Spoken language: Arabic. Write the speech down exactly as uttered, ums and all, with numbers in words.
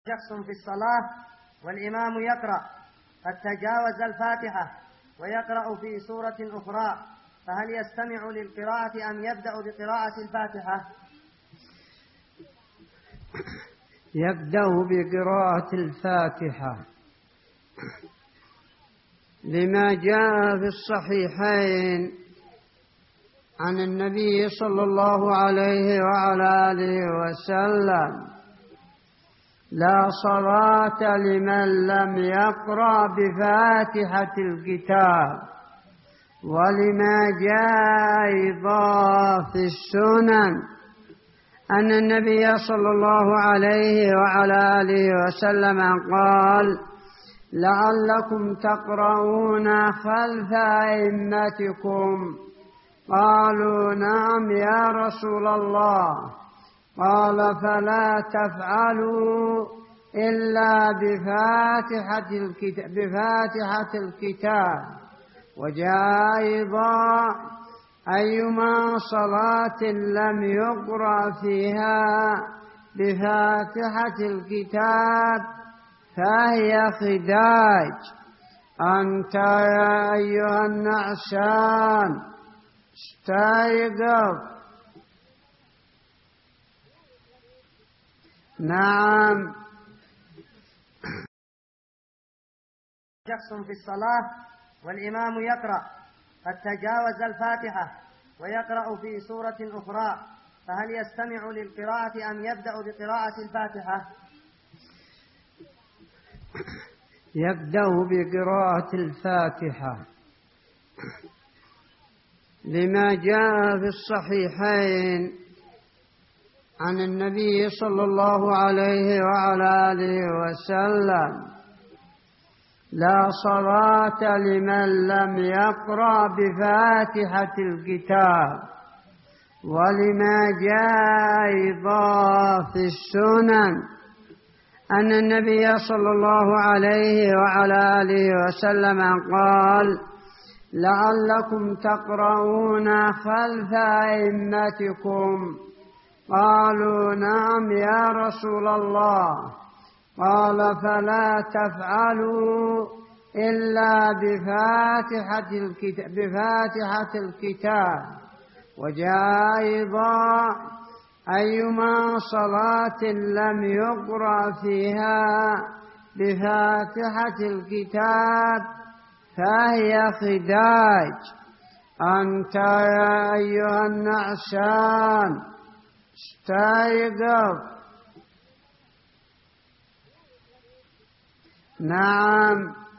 شخص في الصلاة والإمام يقرأ قد تجاوز الفاتحة ويقرأ في سورة أخرى، فهل يستمع للقراءة أم يبدأ بقراءة الفاتحة؟ يبدأ بقراءة الفاتحة لما جاء في الصحيحين عن النبي صلى الله عليه وعلى آله وسلم: لا صلاة لمن لم يقرأ بفاتحة الكتاب. ولما جاء أيضا في السنن أن النبي صلى الله عليه وعلى آله وسلم قال: لعلكم تقرؤون خلف أئمتكم. قالوا: نعم يا رسول الله. قال: فلا تفعلوا إلا بفاتحة الكتاب, بفاتحة الكتاب. وجاء أيضا: أيما صلاة لم يقرأ فيها بفاتحة الكتاب فهي خداج. أنت يا أيها النعسان استيقظ. نعم. شخص في الصلاة والإمام يقرأ قد تجاوز الفاتحة ويقرأ في سورة أخرى، فهل يستمع للقراءة أم يبدأ بقراءة الفاتحة؟ يبدأ بقراءة الفاتحة لما جاء في الصحيحين عن النبي صلى الله عليه وعلى آله وسلم: لا صلاة لمن لم يقرأ بفاتحة الكتاب. ولما جاء أيضا في السنن أن النبي صلى الله عليه وعلى آله وسلم قال: لعلكم تقرؤون خلف أئمتكم. قالوا: نعم يا رسول الله. قال: فلا تفعلوا إلا بفاتحة الكتاب, بفاتحة الكتاب. وجاء أيضا: أيما صلاة لم يقرأ فيها بفاتحة الكتاب فهي خداج. أنت يا أيها النعسان استيقظ. نعم.